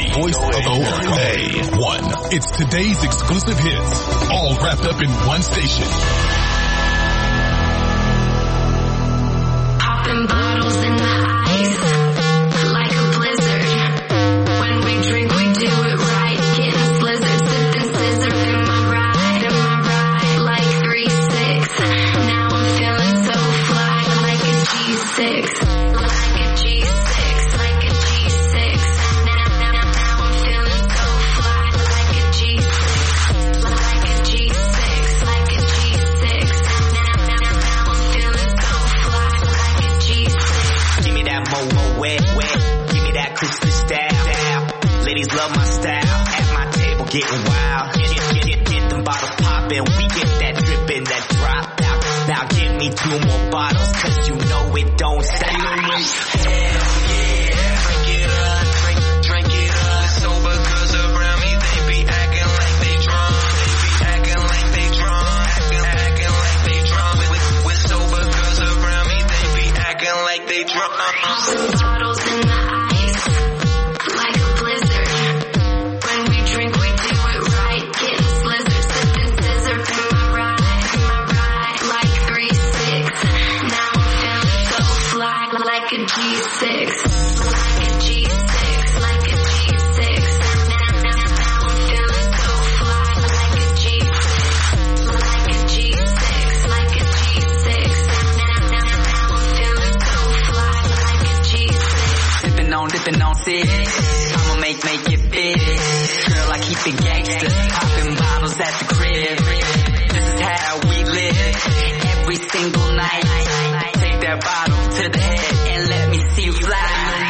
voice of OA1. It's today's exclusive hits, all wrapped up in one station. Popping bottles in the ice, like a blizzard. When we drink, we do it right. Getting slizzard, sipping scissor in my ride, like 3-6. Now I'm feeling so fly, like a G6. Love my style, at my table getting wild. Get them bottles poppin', we get that drippin', that drop out. Now give me 2 more bottles, cause you know it don't stop. Hell yeah, drink it up, drink it up. Sober girls around me, they be acting like they drunk. They be acting like they drunk, acting like they drunk. With sober girls around me, they be acting like they drunk. Bottles in the ice, like a blizzard. When we drink, we do it right. Getting slizzard, sipping scissor in my ride, like 3-6. Now I'm feeling so fly, like a G6, like a G6, like a G6. Now I'm feeling so fly, like a G6, like a G6, like a G6. Now I'm feeling so fly, like a G6. Dipping on six. I'ma make it big. Girl, I keep it gangsta. Popping bottles at the crib. This is how we live. Every single night. Take that bottle to the head and let me see you fly.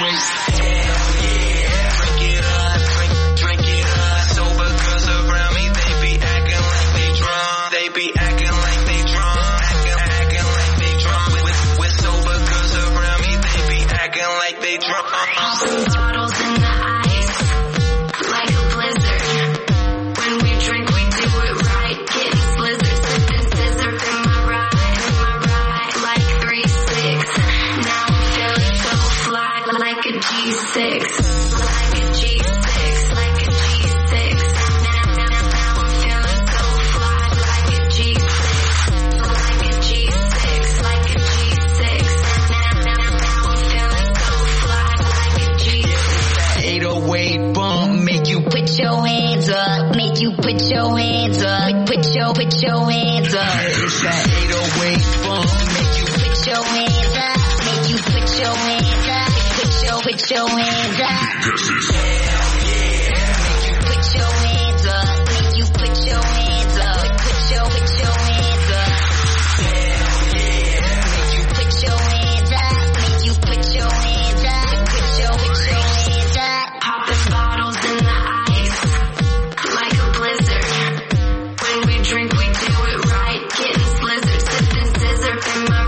Hell yeah. Drink it up, drink it up. Sober girls around me, they be acting like they drunk. They be acting like they drunk. Acting like they drunk. With sober girls around me, they be acting like they drunk. Bottles in the ice, like a blizzard. When we drink, we do it right. Getting slizzard, sipping scissor in my ride, like 3-6. Now I'm feeling so fly, like a G6, like a G6, like a G6. Now I'm feeling so fly, like a G6, like a G6, like a G6. Now I'm feeling so fly, like a G6. 808 bump, make you Put your hands up, make you put your hands up, put your hands up. It's that 808 bump, make you Put your hands up, make you put your hands up, put your hands up. hell yeah. Make you put your hands up, make you put your hands up, put your hands up. Hell yeah. Make you put your hands up, make you put your hands up, put your hands up. Popping bottles in the ice, like a blizzard. When we drink, we do it right. Getting slizzard, sipping scissor in my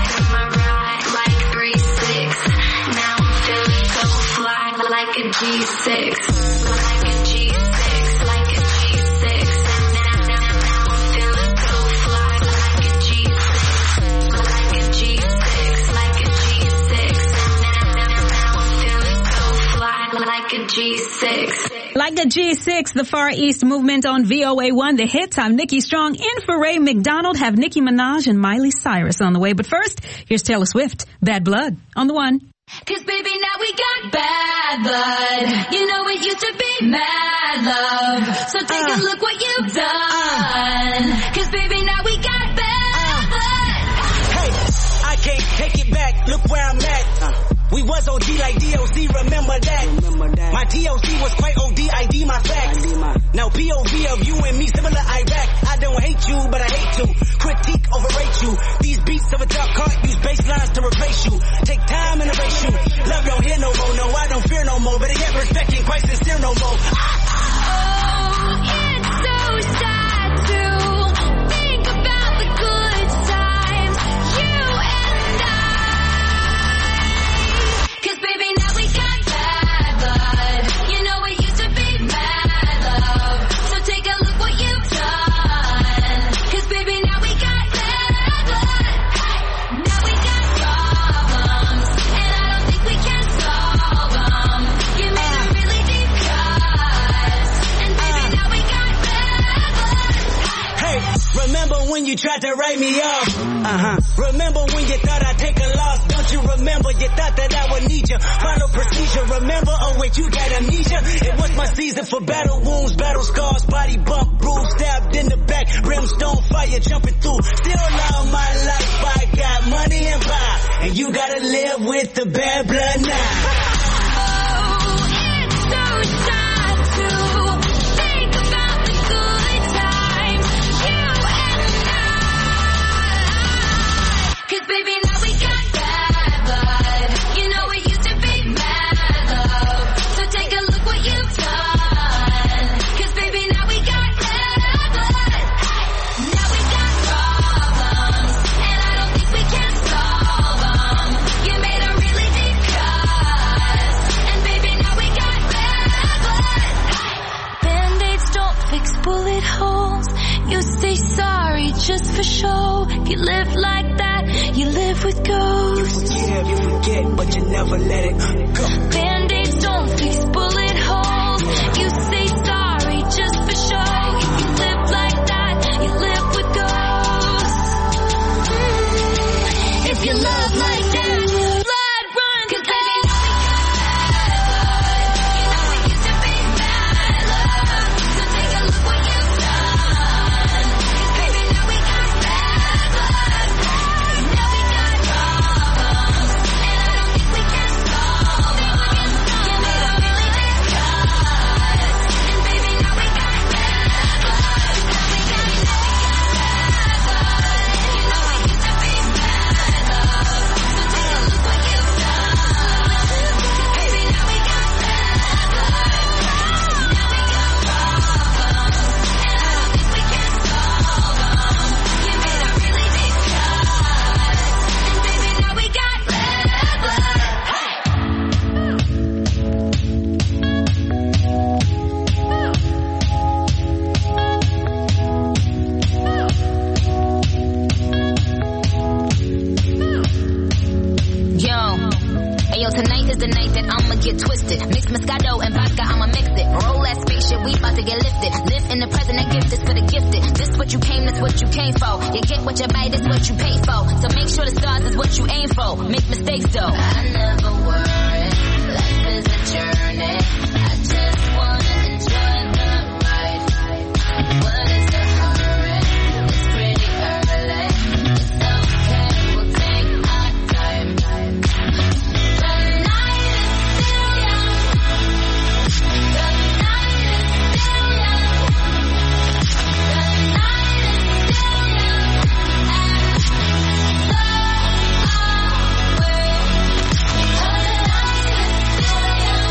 ride, like 3-6. Now I'm feeling so fly, like a G6, like a G6, like a G6. Now I'm feeling so fly, like a G6, like a G6, like a G6. Now I'm feeling so fly, like a G6. Like a G6, the Far East Movement on VOA1. The hits. I'm Nikki Strong in for Ray McDonald. Have Nicki Minaj and Miley Cyrus on the way. But first, here's Taylor Swift. Bad Blood on the one. Cause baby, now we got bad blood. You know it used to be mad love. So take a look what you've done. Cause baby, now we got bad blood. Hey, I can't take it back. Look where I'm at. We was OG like DOC, remember that. My TOC was quite OD, ID my facts. Now POV of you and me, similar Iraq. I don't hate you, but I hate to critique, overrate you. These beats of a dark heart use bass lines to replace you. Take time and erase you. Love don't hear no more, no, I don't fear no more. Better get respect ain't quite sincere no more. Oh, it's so sad to think about the good times, you and I. Cause baby, now we got bad blood. You know it used to be mad love. So take a look what you've done. Cause baby, now we got bad blood. Now we got problems, and I don't think we can solve you tried to write me off. Remember when you thought I'd take a loss? Don't you remember? You thought that I would need you. Final procedure. Remember? Oh wait, you got amnesia. It was my season for battle wounds, battle scars, body bump, bruise, stabbed in the back, brimstone fire jumping through. Still love my life. I got money and power, and you gotta live with the bad blood now. Baby, now we got bad blood. You know it used to be mad love. So take a look what you've done. Cause baby, now we got bad blood. Now we got problems, and I don't think we can solve them. You made a really deep cut, and baby, now we got bad blood. Band-aids don't fix bullet holes. You say sorry just for show. If you live like that, you live with ghosts. You forget, but you never let it go. Band-aids don't fix bullet holes. You say sorry just for show. If you live like that, you live with ghosts. If you love like that, blood runs. Cause baby, now we got bad blood. You know it used to be mad love. So take a look what you've done. Cause baby, now we got bad blood. Now we got problems, and I don't think we can solve them. You made a really deep cut, and baby, now we got bad blood. Now we got bad blood. You know it used to be mad love. So take a look what you've done. Baby, now we got bad blood. Now we got problems, and I don't think we can solve them. You made a really deep cut, and baby, now we got bad blood. Ayo, tonight is the night that I'ma get twisted. Mix Moscato and vodka, I'ma mix it. Roll that spaceship, we about to get lifted. Live in the present, that gift is for the gifted. This what you came, that's what you came for. You get what you buy, that's what you pay for. So make sure the stars is what you aim for. Make mistakes though. I never worry, life is a journey. I just wanna enjoy the ride. What is the hurry? It's pretty early. It's okay, we'll take our time. The night is still young. The night is still young. The night is still young. And so are we. The night is still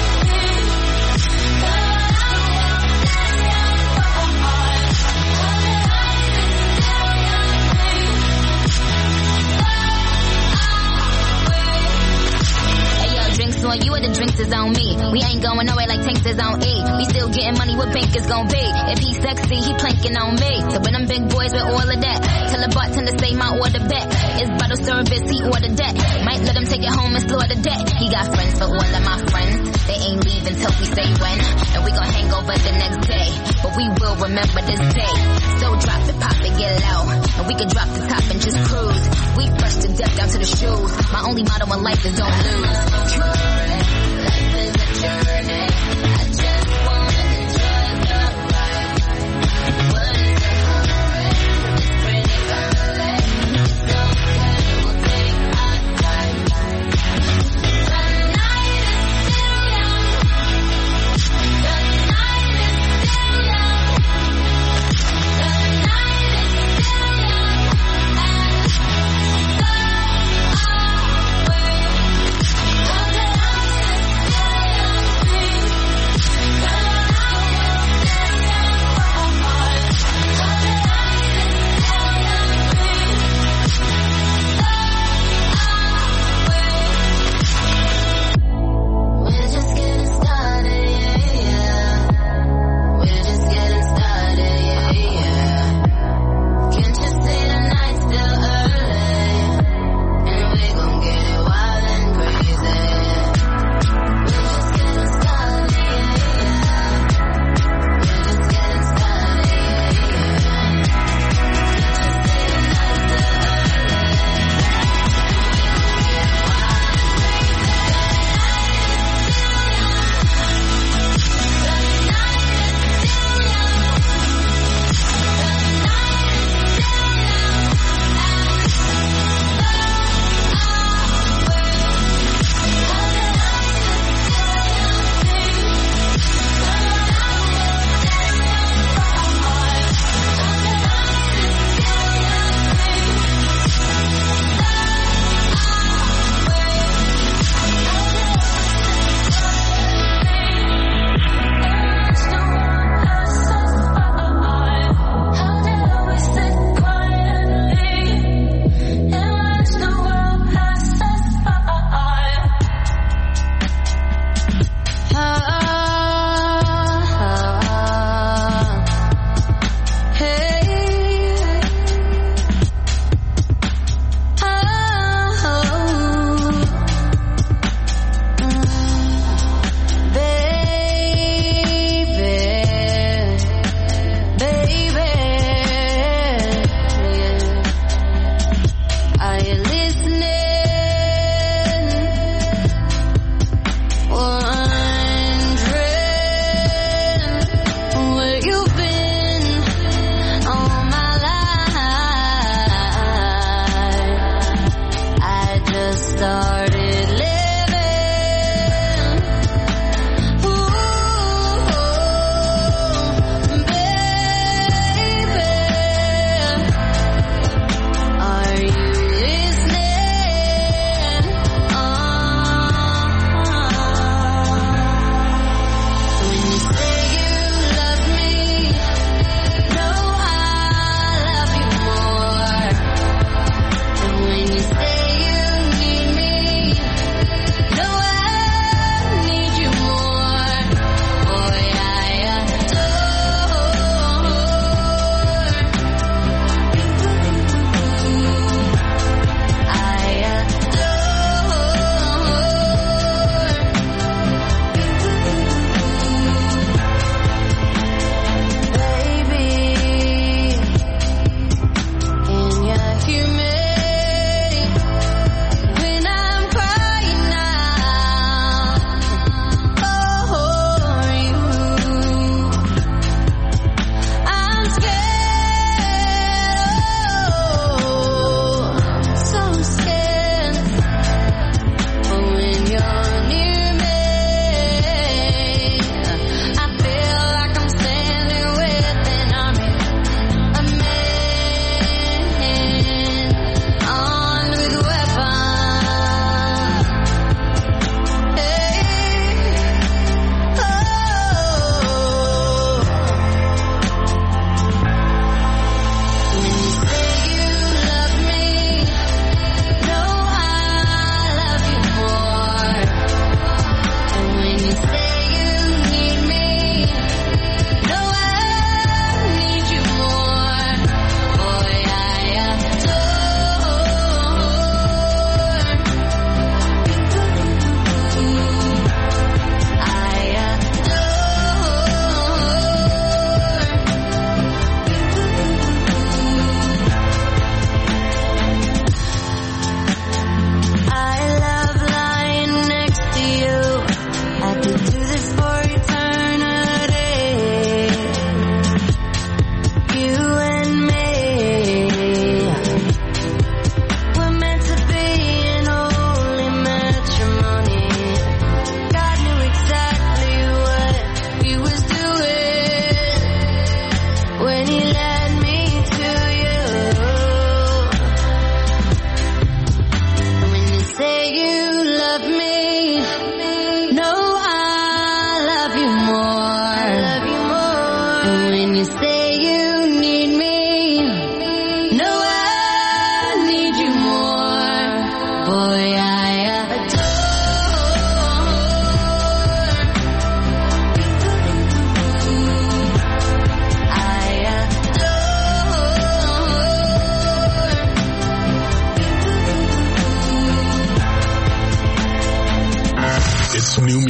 on you or the drinks is on me. We ain't going nowhere like tanks is on E. We still getting money, what bank is gon' be? If he's sexy, he planking on me. So when them big boys with all of that, tell the bartender say my order back. It's bottle service, he ordered that. Might let him take it home and slaughter that. He got friends for all of my friends. They ain't leaving till we say when. And we gon' hang over the next day. But we will remember this day. So drop it, pop it, get low. And we can drop the top and just cruise. We fresh to death down to the shoes. My only motto in life is don't lose. Life is a journey. I just wanna enjoy the ride. What is the hurry? It's pretty early. It's okay, we'll take our time. The night is still young. The night is still young. The night is still young. And so are we. The night is still young.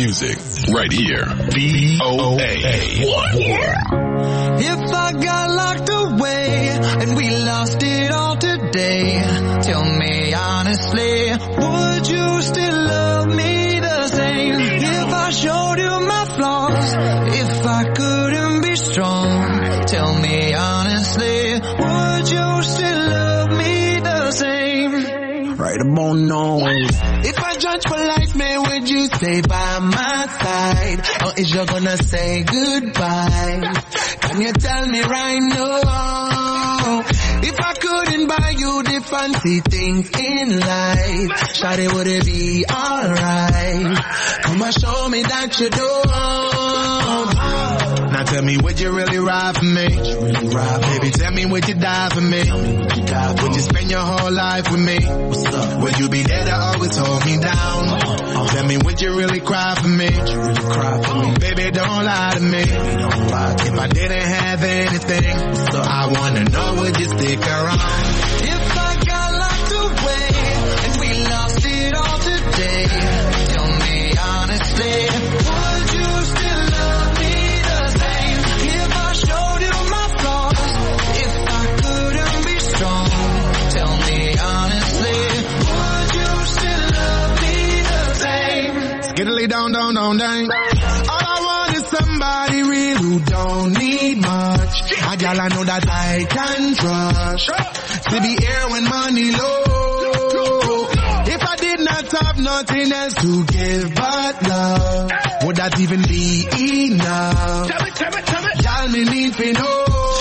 music right here. VOA1. If I got locked away and we lost it all today, tell me honestly, would you still love me the same? If I showed you my flaws, if I couldn't be strong, tell me honestly, would you still love me the same? Right about now. If I judge for life, man, would you stay by my side? Or is you gonna say goodbye? Can you tell me right now? If I couldn't buy you the fancy things in life, shawty, would it be alright? Come and show me that you don't. Now tell me, would you really ride for me? Baby, tell me, would you die for me? Would you spend your whole life with me? Would you be there to always hold me down? Tell me, would you really cry for me? Baby, don't lie to me. If I didn't have anything, I wanna know, would you stick around? If I got locked away and we lost it all today, tell me honestly, would you still love me the same? If I showed you my flaws, if I couldn't be strong, tell me honestly, would you still love me the same? Skiddly down, down, down, down. All I want is somebody real who don't need much. A girl I know that I can trust. To be here when money low. If I did not have nothing else to give but love, would that even be enough? Y'all me need to know.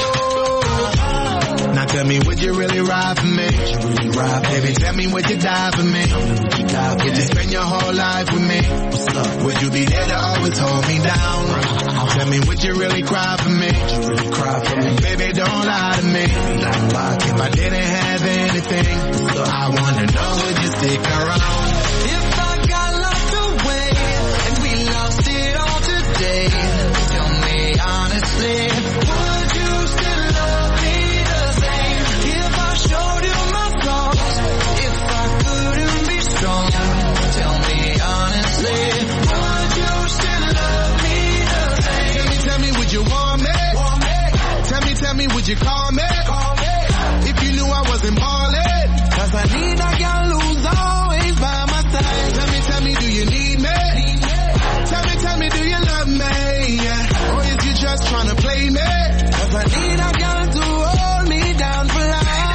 Now tell me, would you really ride for me? Baby, tell me, would you die for me? Would you spend your whole life with me? Would you be there to always hold me down? Tell me, would you really cry for me? Baby, don't lie to me. If I didn't have anything, I wanna know, would you stick around? If I got locked away and we lost it all today, tell me honestly, would you still love me the same? If I showed you my flaws, if I couldn't be strong, tell me honestly, would you still love me the same? Tell me, would you want me? Tell me, would you call me? If you knew I wasn't ballin', 'cause I need a girl who's always by my side. Tell me, do you need me? Tell me, do you love me? Yeah. Or is you just tryna play me? 'Cause I need a girl to hold me down for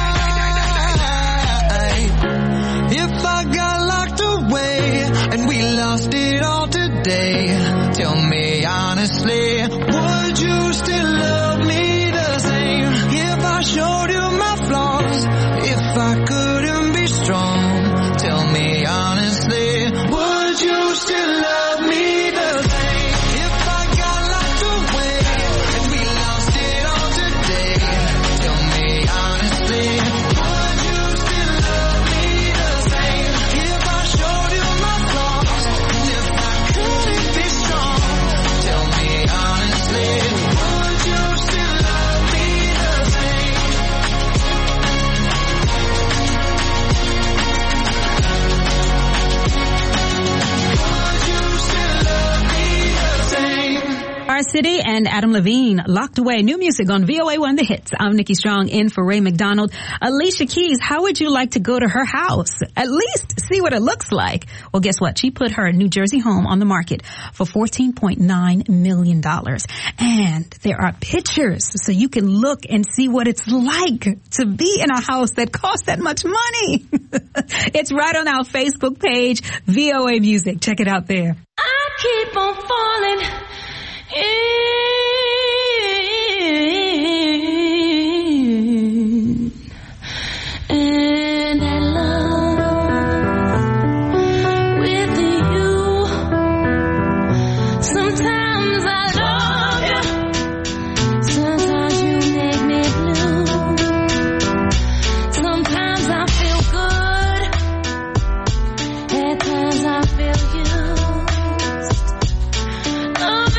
life. If I got locked away and we lost it all today, tell me honestly, would you still love me the same? If I showed you my flaws, if I couldn't be strong, tell me honestly, would you still love me the same? If I got locked away and we lost it all today, tell me honestly, would you still love me the same? If I showed you my flaws, if I couldn't be strong, tell me honestly, would you still love me the same? Would you still love me the same? Our City and Adam Levine, Locked Away. New music on VOA1 The Hits. I'm Nikki Strong in for Ray McDonald. Alicia Keys, how would you like to go to her house? At least see what it looks like. Well, guess what? She put her New Jersey home on the market for $14.9 million. And there are pictures so you can look and see what it's like to be in a house that costs that much money. It's right on our Facebook page, VOA Music. Check it out there. I keep on falling in and in love with you. Sometimes I love you, sometimes you make me blue. Sometimes I feel good, at times I feel used.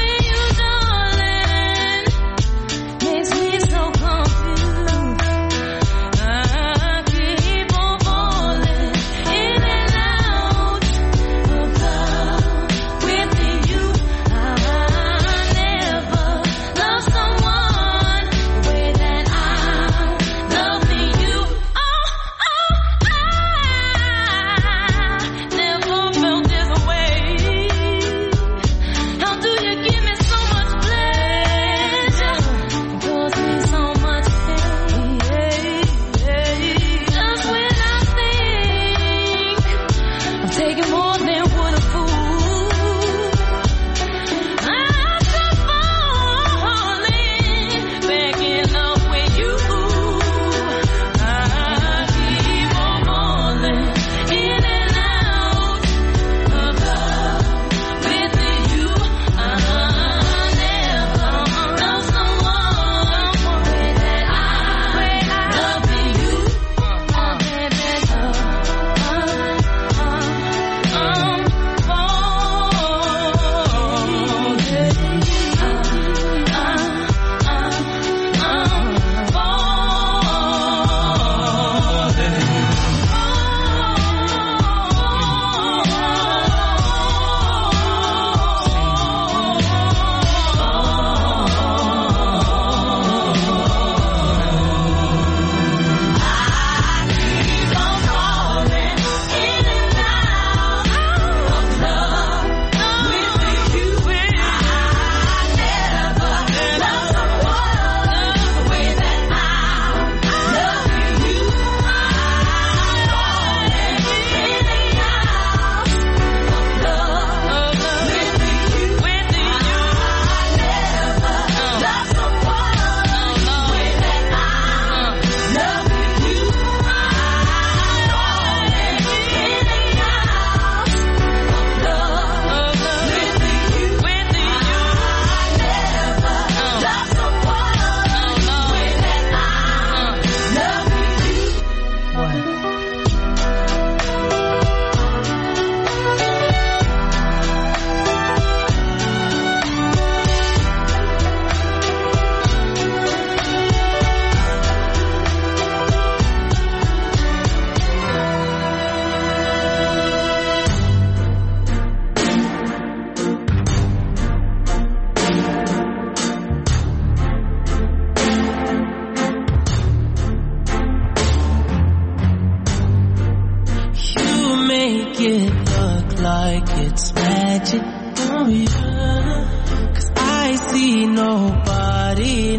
it's magic. Oh yeah. 'Cause I see nobody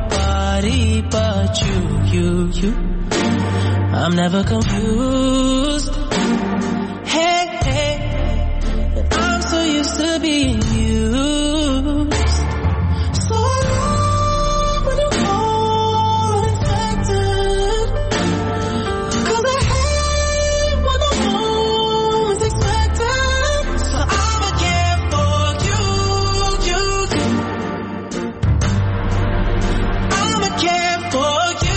but you. I'm never confused. Hey, I'm so used to being used. So long when you call unexpected. 'Cause I hate when the home is expected. So I'ma care for you. I'ma care for you.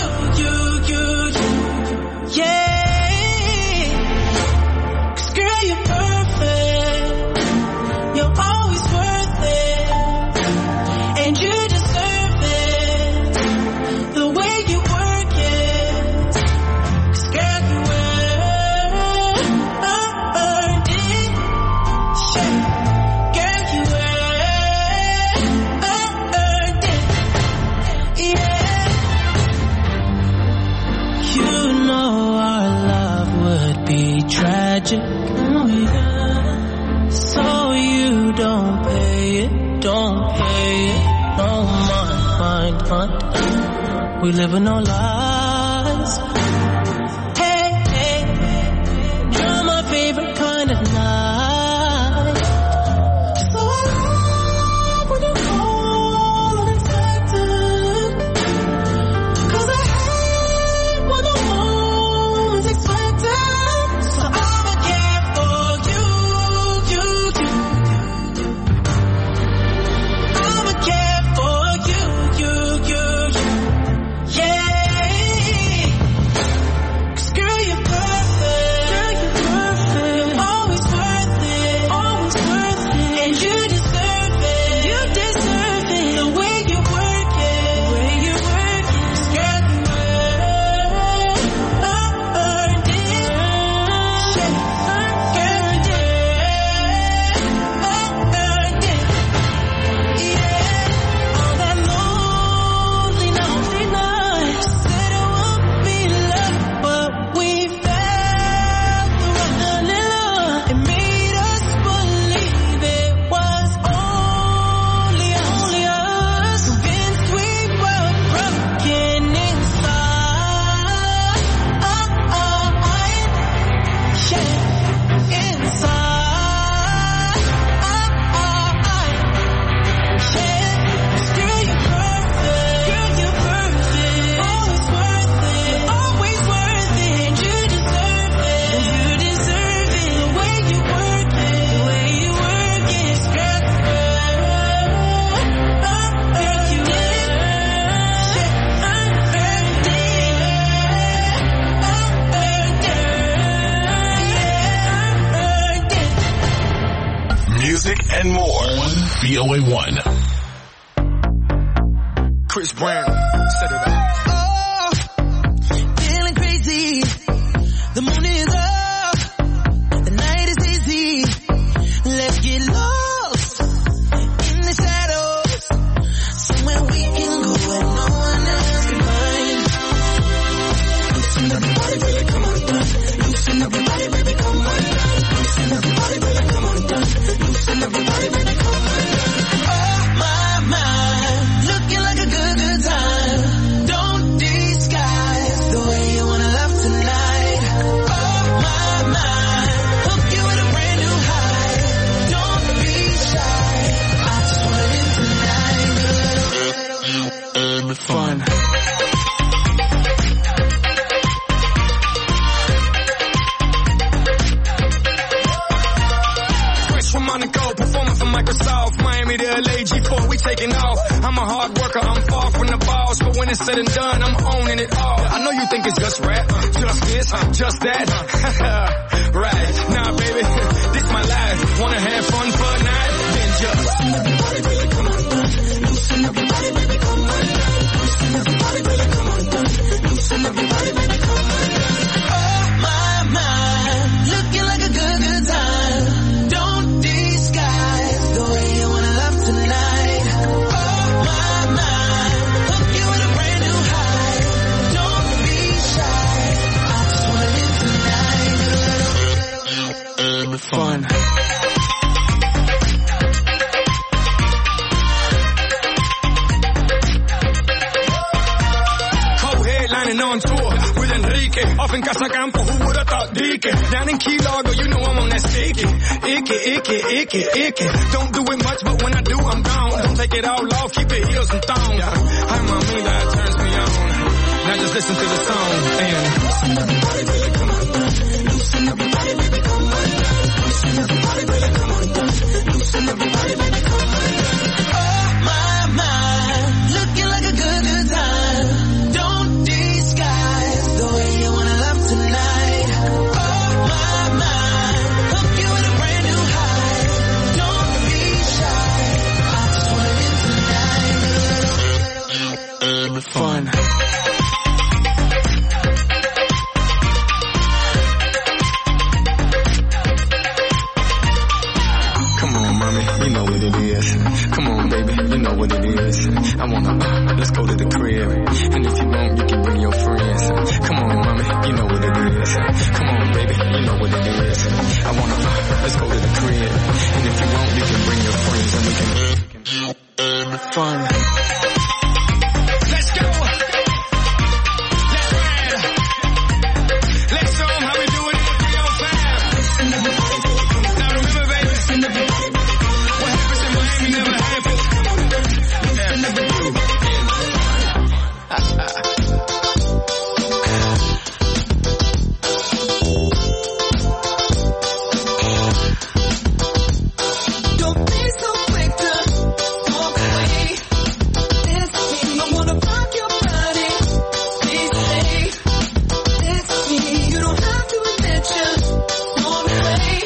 Yeah. 'Cause girl, you're perfect. You're always worth it. And you deserve it. The way you work it. 'Cause girl, you earned it. Yeah. Girl, you earned it. Yeah. You know our love would be tragic. Oh yeah. So you don't pay it. No mind. We live in no lies. Hey, you're my favorite kind of night. So I love when you call unexpected. 'Cause I hate when the moment's expected. So I'ma care for you. I'ma care for you. Yeah. 'Cause girl, you're perfect. Always worth it. And you deserve it. The way you work it. 'Cause girl, you earned it. Yeah. Girl, you earned it. Yeah. All that lonely night. Said it would be love, but we felt the running love. It made us believe it was only us. Convinced we were broken inside. Yeah. Inside. Yeah. 'Cause girl, you're perfect. Always worth it. And you deserve it. The way you work it. 'Cause girl, you Music and more on VOA1. Chris Brown, set it up. Oh, feeling crazy. The moon is up. The night is easy. Let's get lost in the shadows. Somewhere we can go where no one else can find. Loosen everybody, baby, come on down. Loosen everybody, baby, come on down. Loosen everybody, baby, come on down. Loosen everybody, baby, come on down. Oh my mind, looking like a good time. Don't disguise the way you wanna love tonight. Oh my mind, hook you with a brand new high. Don't be shy, I just wanna live tonight. Fun. Fresh from Monaco, performing for Microsoft. Miami to LA, G4, we taking off. I'm a hard worker, I'm far from the boss. But when it's said and done, I'm owning it all. I know you think it's just rap, just this, just that. Right, nah baby, this my life. Wanna have fun for a night? Then just loosen everybody, baby, come on down. Loosen everybody, baby, come on down. Loosen everybody, baby, come on down. Loosen everybody, baby, come on down. Oh my mind, looking like a good time. Don't disguise the way you wanna love tonight. Oh my mind, hook you with a brand new high. Don't be shy, I just wanna live tonight. Fun. and on tour with Enrique. Off in Casa Campo, who would've thought Deacon? Down in Key Largo, you know I'm on that sticky. Icky. Don't do it much, but when I do, I'm gone. Don't take it all off, keep your heels and thongs. Hi, mommy, that turns me on. Now just listen to the song and loosen up your body, baby, come on down. Loosen up your body, baby, come on down. Loosen up your body, baby, come on down. Loosen up your body, baby, come on down. Oh my, looking like a good time. Don't disguise the way you wanna love tonight. Oh my, hook you with a brand new high. Don't be shy, I just wanna live tonight. Fun. You know what it is. Come on, baby, you know what it is. I wanna, let's go to the crib. And if you want, you can bring your friends. Come on, mommy, you know what it is. Come on, baby, you know what it is. I wanna, let's go to the crib. And if you want, you can bring your friends and we can have fun. Let's go. Let's ride. Let's show 'em how we do it in the 305. Now remember, baby, what happens in Miami never happens. Don't be so quick to walk away. It's me, I wanna rock your body. Please stay. It's me, you don't have to admit you want away.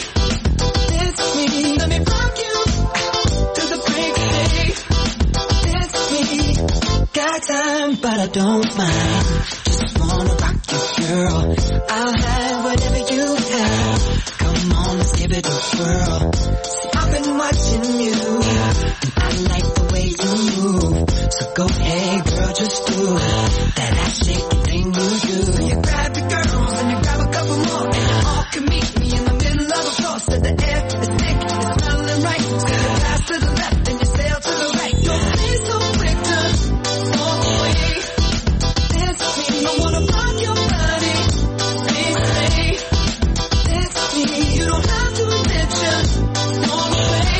It's me, let me rock you to the break of day. It's me, got time but I don't mind. Just wanna rock you, girl. I'll have whatever you have. Come on, let's give it a whirl. See, I've been watching you, and I like the way you move. So go ahead, girl, just do that ass shaking thing you do. You grab your girls and you grab a couple more, and you all can meet me in the middle of the floor. So the air is thick, it's smelling right. So you pass to the left and you sail to the right. Don't be so quick to walk away. It's me, I wanna rock your body. Please stay. It's me, you don't have to admit you want away.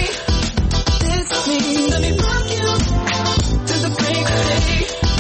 It's me, let me rock you to the break of day.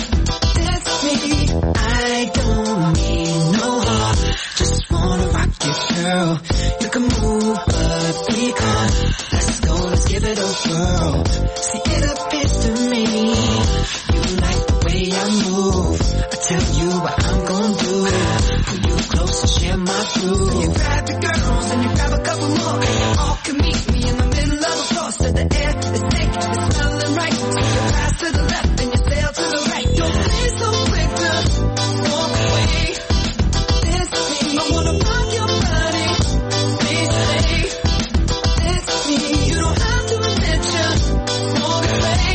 It's me, I don't need no heart. Just wanna rock you, girl. You can move, but we can't. Let's go, let's give it a whirl. See, it appears to me you like the way I move. I tell you what I'm gonna do. Pull you close and share my groove. You grab your girls and you grab a couple more, and you all can meet me in the middle of the floor. So the air is thick, it's smelling right. So you pass to the left and you sail to the right. Don't be so quick to walk away. It's me, I wanna rock your body. Please stay. It's me, you don't have to admit you want away.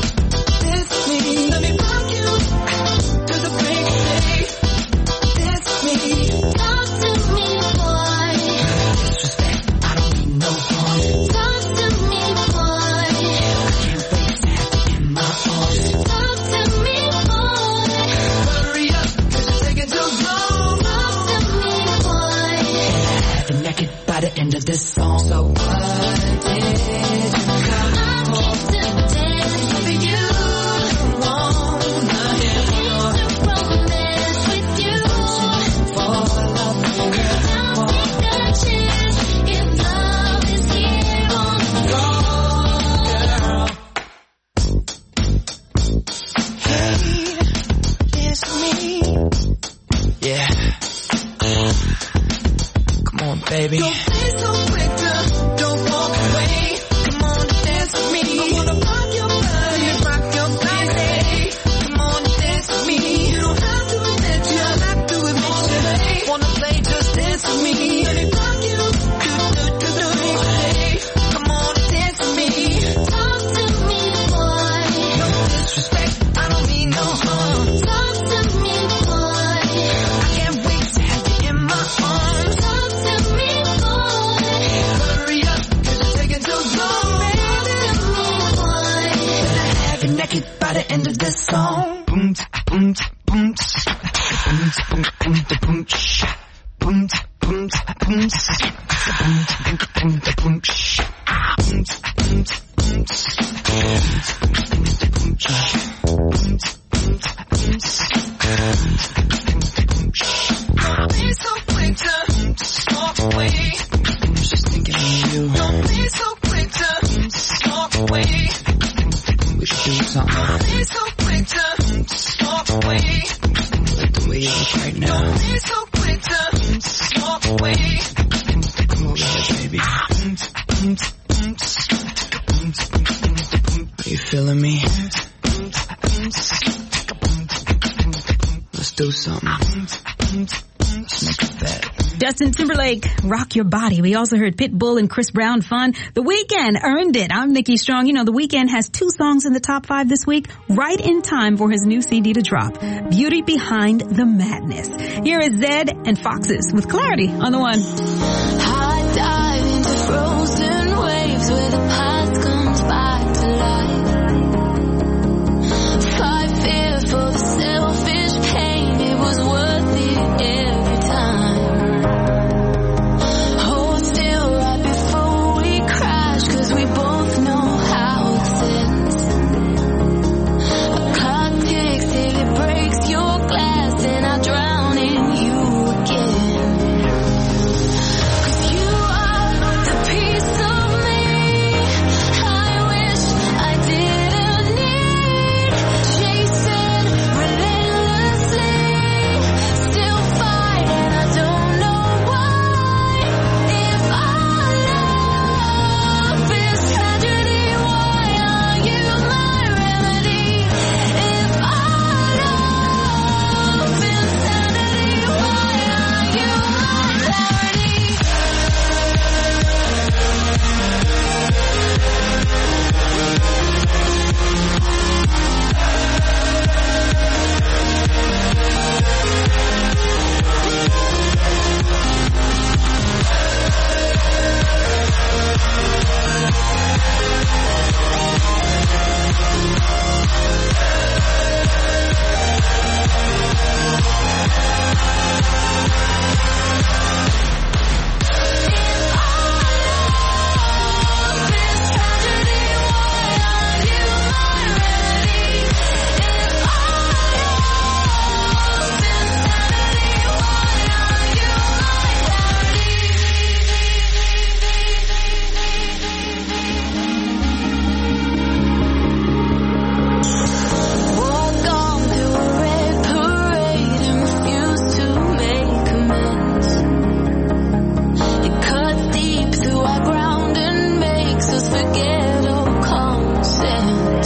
It's me, let me rock you to the break of day. It's me, Talk to me, boy. disrespect, I don't mean no harm. Talk to me, boy. Can't wait to have you in my arms. Talk to me, boy. Hurry up, 'cause you're taking too long. Talk to me, boy. Have you naked by the end of this song. So what did you come I came to dance with you. wanna hear more? To romance with you. For love, Now take a chance if love is here on the girl. Hey, it's me. Yeah. Come on, baby. Don't be so quick to don't walk away. Come on, dance with me. I wanna rock your body, rock your body. Come on, dance with me. You don't have to admit you have to admit you wanna play, just dance with me. Let me rock you to the day. Come on, dance with me. Talk to me, boy. No disrespect, I don't mean no harm. Talk to me, boy. I can't wait to have you in my arms. Talk to me, boy. Hurry up, 'cause you're taking too long. Talk to me, boy. Have you naked by the end of this song. Boom, ta, boom, ta, boom, ta. Be so quick to walk away. Just thinking of you. Don't be so quick to walk away. We should do something. Don't be so quick to walk away. Like the way you look right now. Don't be so quick to walk away. Come over here, baby. Are you feeling me? Let's do something. Let's make a bet. Justin Timberlake, Rock Your Body. We also heard Pitbull and Chris Brown, Fun. The Weeknd, Earned It. I'm Nikki Strong. You know, The Weeknd has 2 songs in the top 5 this week, right in time for his new CD to drop. Beauty Behind the Madness. Here is Zedd and Foxes with Clarity on the One. I dive into frozen waves where the past comes back to life. Fight fear for the selfish pain. It was worth it every time. Hold still right before we crash, 'cause we both know how it ends. A clock ticks till it breaks your glass, and I drown in you again. 'Cause you are the piece of me I wish I didn't need. Chasing relentlessly, still fight, and I don't know why. If our love is tragedy, why are you my remedy? If our love is sanity, why are you my clarity? Walk on through a red parade and refuse to make amends. It cuts deep through our ground and makes us forget all common sense.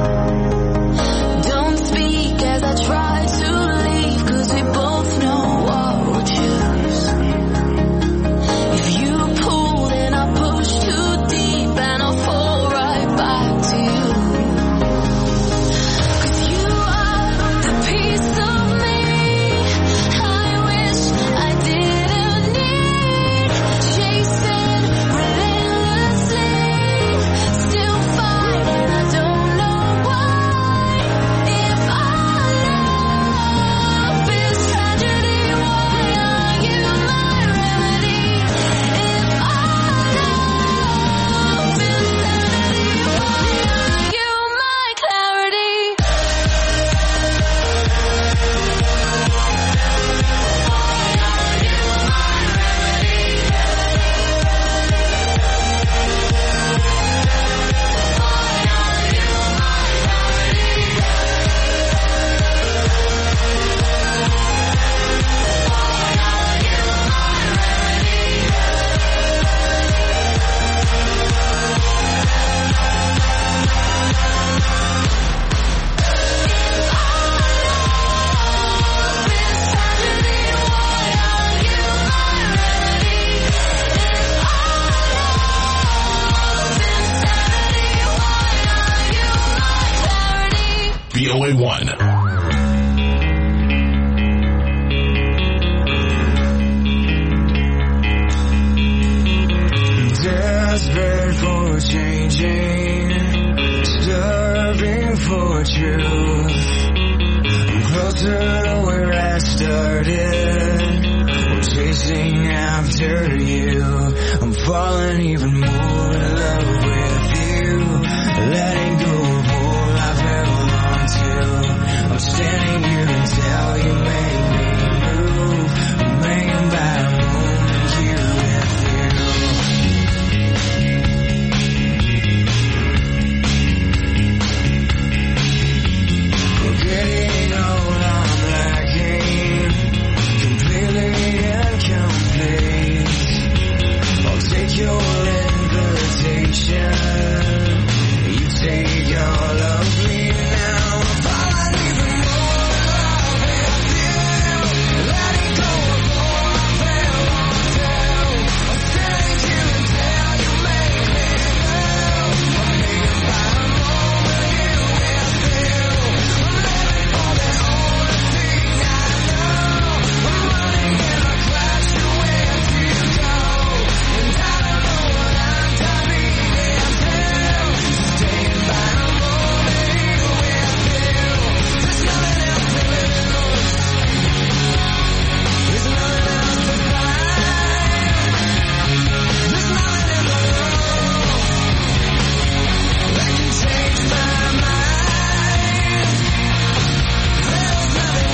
Don't speak as I try to leave, 'cause we both know what we'll choose. If you pull, then I'll push too deep and I'll fall right back to you. 'Cause you are the piece of me I wish I didn't need. Chasing relentlessly, still fight, and I don't know why. If our love is tragedy, why are you my remedy? If our love is sanity, why are you my clarity? VOA1. Desperate for changing, starving for truth. I'm closer to where I started. I'm chasing after you. I'm falling even more in love with you. Letting go of all I've held on to. I'm standing here until you make me move. I'm hanging by a moment here with you. We're getting old, I'm lacking completely incomplete. I'll take your invitation. You take all of me now. I'm falling even more in love with you. Letting go of all I've held on to. I'm standing here until you make me move. I'm hanging by a moment here with you. I'm living for the only thing I know. I'm running in a clash with you go. And I don't know what I'm coming into. Staying by a moment here with you. There's nothing else to lose. There's nothing else to find. There's nothing in the world that can change my mind. There's nothing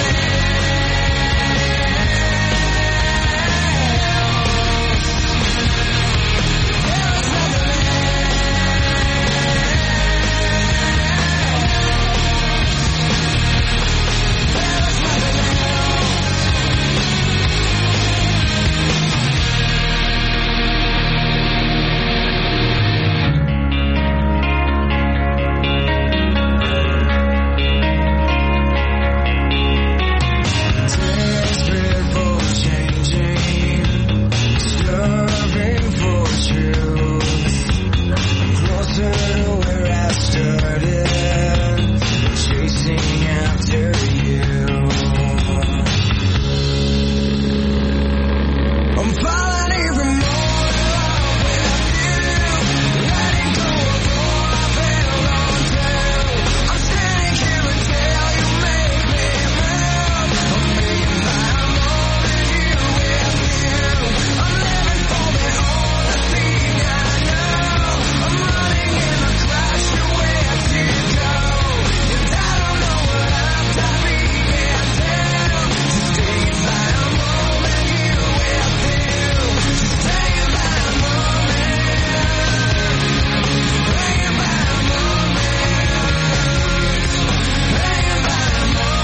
desperate for changing, starving for truth. Closer to where I started, chasing after you. I'm falling even more in love with you. Letting go of all I've held on to. I'm standing here until you make me move. I'm hanging by a moment here with you. I'm living for the only thing I know. I'm running in a clash with you go. And I don't know what I'm coming into. Staying by a moment here with you. Staying by a moment. Staying by a moment. Staying by a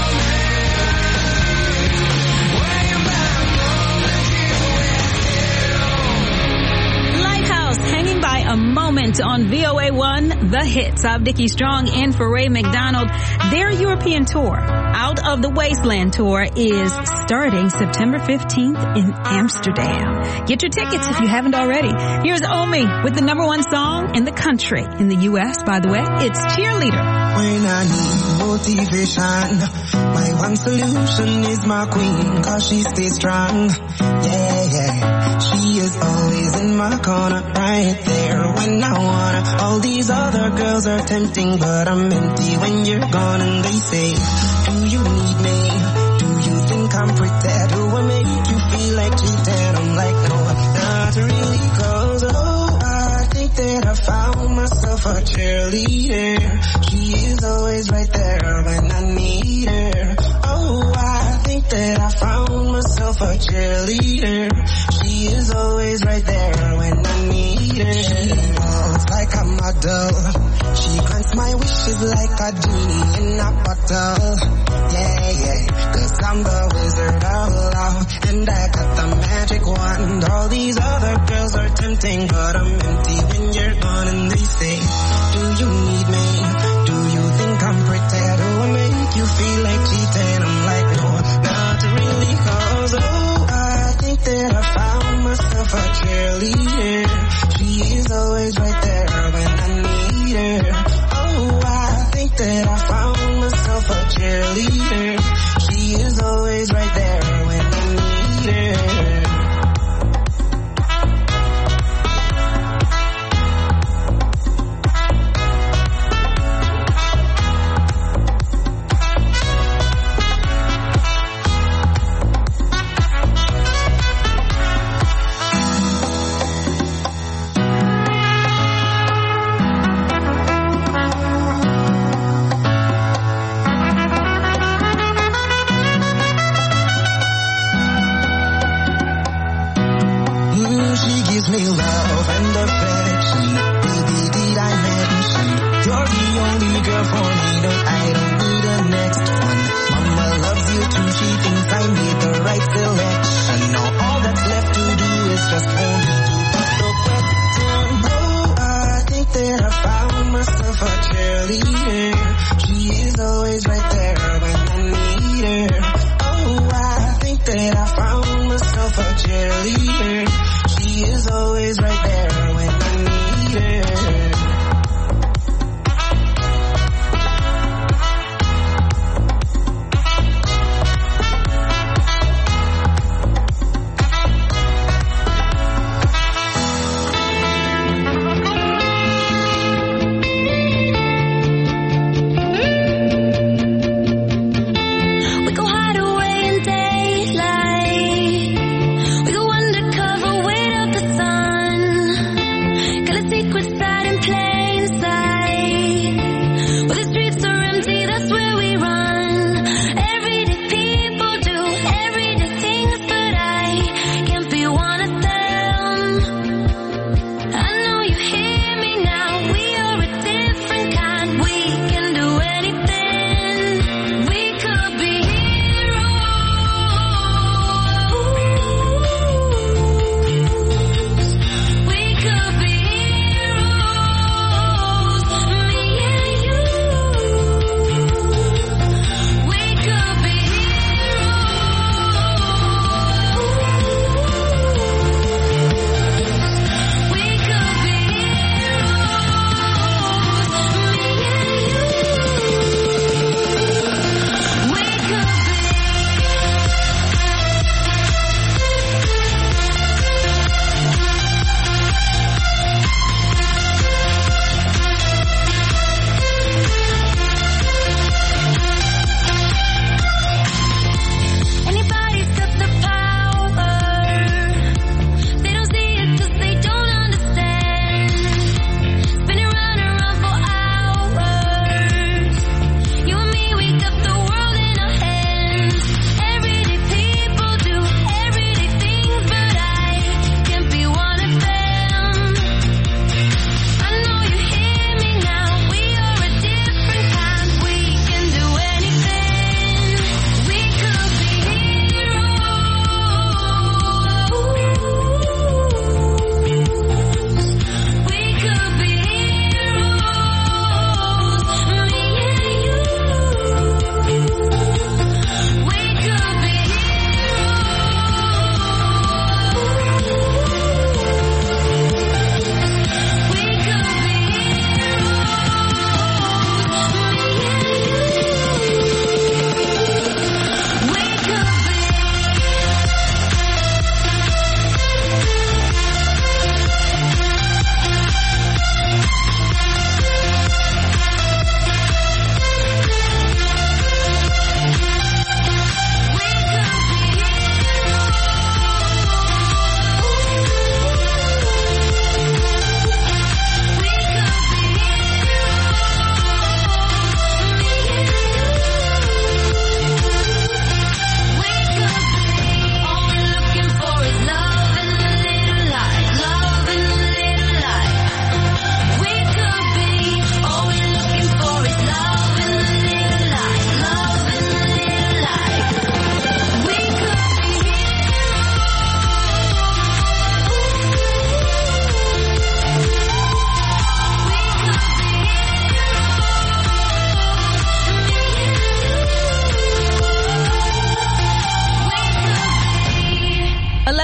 moment. Lighthouse, hanging by a moment on VOA1, The Hits. I'm Nikki Strong in for Ray McDonald. Their European tour, Out of the Wasteland tour, is starting September 15th in Amsterdam. Get your tickets if you haven't already. Here's Omi with the #1 song in the country, in the U.S., by the way. It's Cheerleader. When I need motivation, my one solution is my queen, cause she stays strong. Yeah, yeah. She is always in my corner, right there when I wanna. All these other girls are tempting, but I'm empty when you're gone. And they say, do you need me? Do you think I'm pretty? Do I make you feel like cheating? I'm like, no, not really, cause I think that I found myself a cheerleader. She is always right there when I need her. Oh, I think that I found myself a cheerleader. She is always right there when I need her. She walks like a model. She grants my wishes like a genie in a bottle. Yeah, yeah, cause I'm the wizard of love, and I got the magic wand. All these other girls are tempting, but I'm empty when you're gone. And they say, do you need me? Do you think I'm pretty? Do I make you feel like cheating? I'm like, no, not really, cause I think that I found myself a cheerleader. She is always right there when I need her. Oh, I think that I found myself a cheerleader. She is always right there when I need her.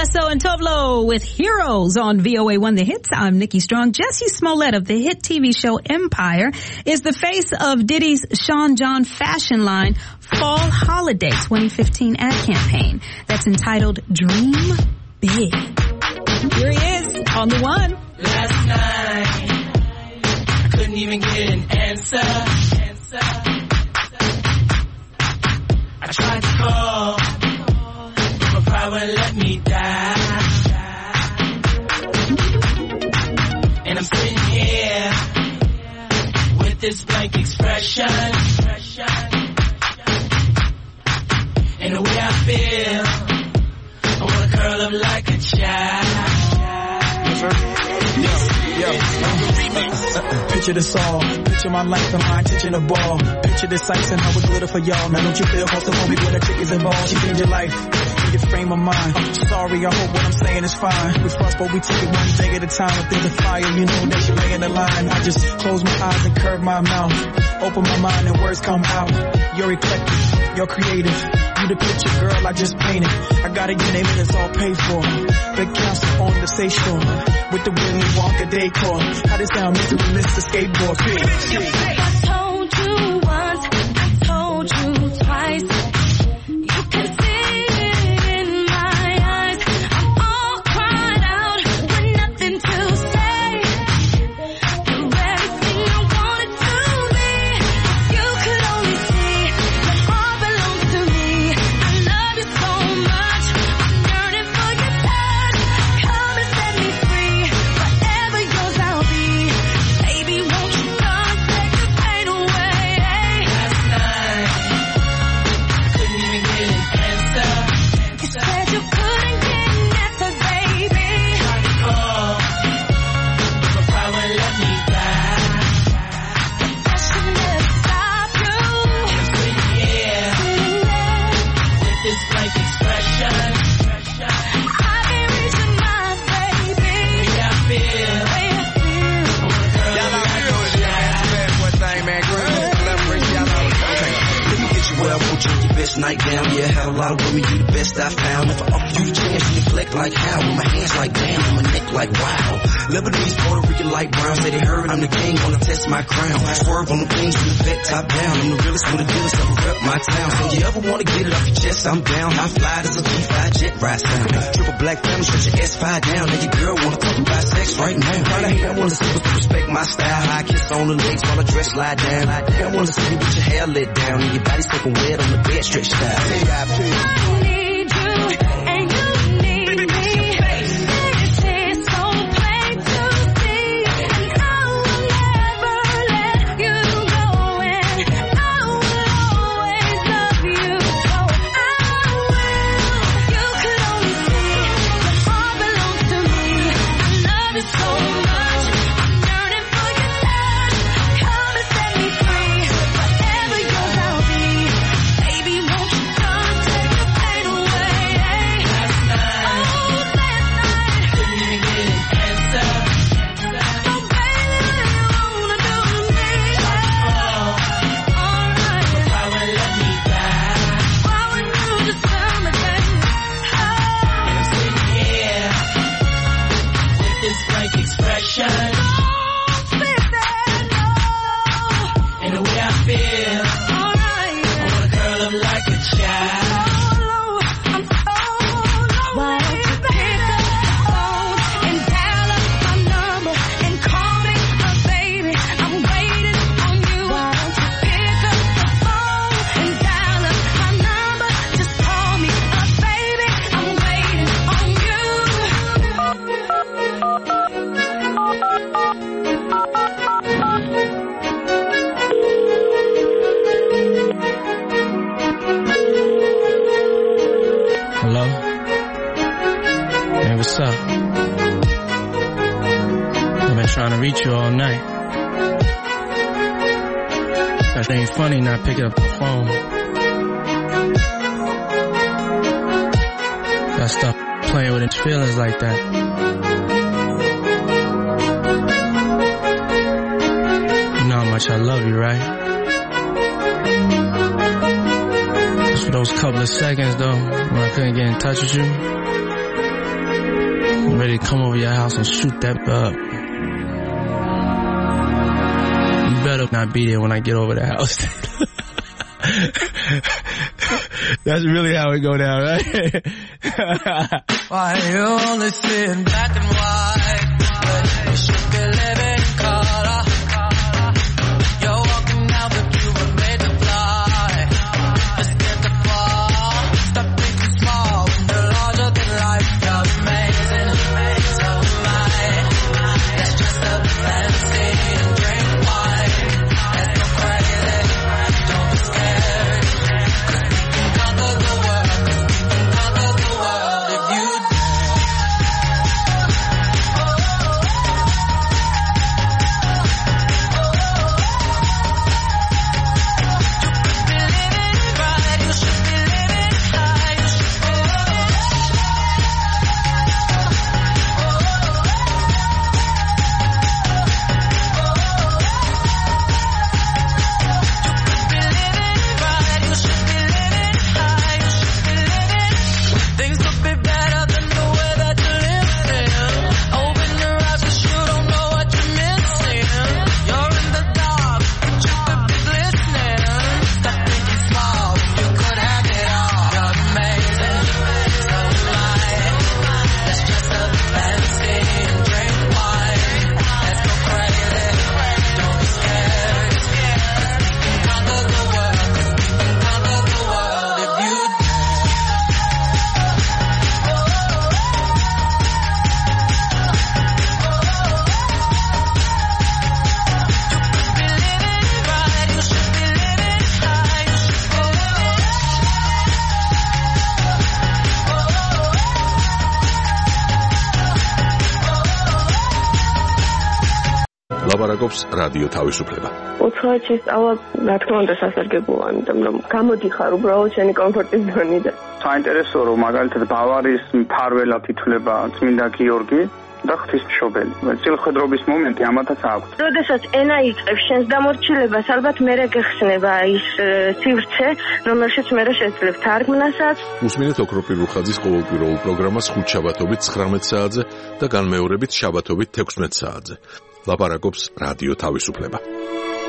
Alesso and Tovlo with Heroes on VOA1 The Hits. I'm Nikki Strong. Jussie Smollett of the hit TV show Empire is the face of Diddy's Sean John fashion line Fall Holiday 2015 ad campaign that's entitled Dream Big. Here he is on the one. Last night, I couldn't even get an answer. I tried to call, but my pride wouldn't let me die. And I'm sitting here with this blank expression. And the way I feel, I wanna curl up like a child. Picture this all, picture my life and mine touching the ball. Picture this ice and how it glitter for y'all. Now don't you feel close to me where the chick is involved? She changed your life, in your frame of mind. I'm sorry, I hope what I'm saying is fine. We're but we take it one day at a time. If there's a fire, you know that you're laying the line. I just close my eyes and curve my mouth. Open my mind and words come out. You're eclectic, you're creative. You the picture, girl, I just painted. I gotta get name and it's all paid for. Big council on the station with the Willy Wonka decor. How this sound, Mr. Mr. Skateboard Kid. I told you once, I told you twice. You can see it in my eyes. I'm all cried out with nothing to say. You're everything I wanted to be. You could only see your heart belongs to me. I love you so much. I'm yearning for your touch. Come and set me free. Forever yours I'll be. Baby, won't you come take the pain away? Last night, I couldn't even get an answer. You said you couldn't get an answer, baby. Tried to call, but my pride wouldn't let me die. That should never stop you. I'm sitting here with this blank expression. I can't reach your mind, baby. The way I feel, I wanna curl up like a child. One thing, man, girl, collaboration, y'all know. Okay, let me get you where I want you, your best nightgown. Yeah, had a lot of women, you the best I found. If I offer you the chance, you neglect like how? With my hands like damn, and my neck like wow. Lebanese, Puerto Rican, light brown, say they heard I'm the king, wanna test my crown. Swerve on the things from the vet top down. I'm the realest with the dealers that rep my town. So you ever wanna get it off your chest, I'm down. High fly as a G5 jet ride sound. Triple black diamond, stretch your S5 down. Now your girl wanna talk about sex right now. Probably hate I wanna see but respect my style. High kiss on the legs, while I dress slide down. I wanna see you with your hair let down and your body soaking wet on the bed stretched out. I need you, and you need me. This is so plain to see, and I will never let you go, and I will always love you, so I will. You could only see your heart belongs to me. I love you so much, I'm yearning for your touch. Come and set me free, forever yours I'll be. Baby, won't you come take the pain away? Last night, couldn't even get an answer. Oh baby, you wanna do me? Alright, My pride wouldn't let me die. why would you just tell me, baby? And I'm sitting here with this blank expression. And the way I feel, I wanna curl up like a child. Why don't you pick up the phone and dial up my number and call me a baby? I'm waiting on you. Why don't you pick up the phone and dial up my number? Just call me a baby. I'm waiting on Hello? Hey, what's up? I've been trying to reach you all night. That ain't funny not picking up the phone. Gotta stop playing with his feelings like that. You know how much I love you, right? Just for those couple of seconds though, when I couldn't get in touch with you, ready to come over your house and shoot that up. You better not be there when I get over the house. That's really how it go down, right? Why you only see in black and white? You should be living in color. You're walking out, but you were made to fly. Just get the ball. Stop thinking small when you're larger than life. You're amazing, so am I. Let's dress up fancy and drink wine. Let's go crazy, don't be scared. 'Cause we can conquer the world. 'Cause we can conquer the world if you things could be better than the way that you live in. Open your eyes 'cause you don't know what you're missing. You're in the dark, but you could be glistening. Stop thinking small, you could have it all. You're amazing, so am I. Let's dress up fancy and drink wine. Let's go crazy, don't be scared. 'Cause we can conquer the world. 'Cause we can conquer the world if you ლაპარაკობს რადიო თავისუფლება. უცხოეთში სწავლა, რა თქმა უნდა, სასარგებლოა, იმიტომ რომ გამოდიხარ უბრალოდ შენი კომფორტის ზონიდან. საინტერესო რომ მაგალითად ბავარიის მფარველად ითვლება წმინდა გიორგი და ღვთისმშობელი. წილხვედრობის მომენტი ამათაც აქვს. როდესაც ენა იწყებს შენს დამორჩილებას, ალბათ მერე გეხსნება ის სივრცე, რომელშიც მერე შეძლებ თარგმნასაც. უსმინეთ ოქროპირ რუხაძის ყოველკვირეულ პროგრამას ხუთშაბათობით 19 საათზე და განმეორებით შაბათობით 16 საათზე. ლაპარაკობს რადიო თავისუფლება.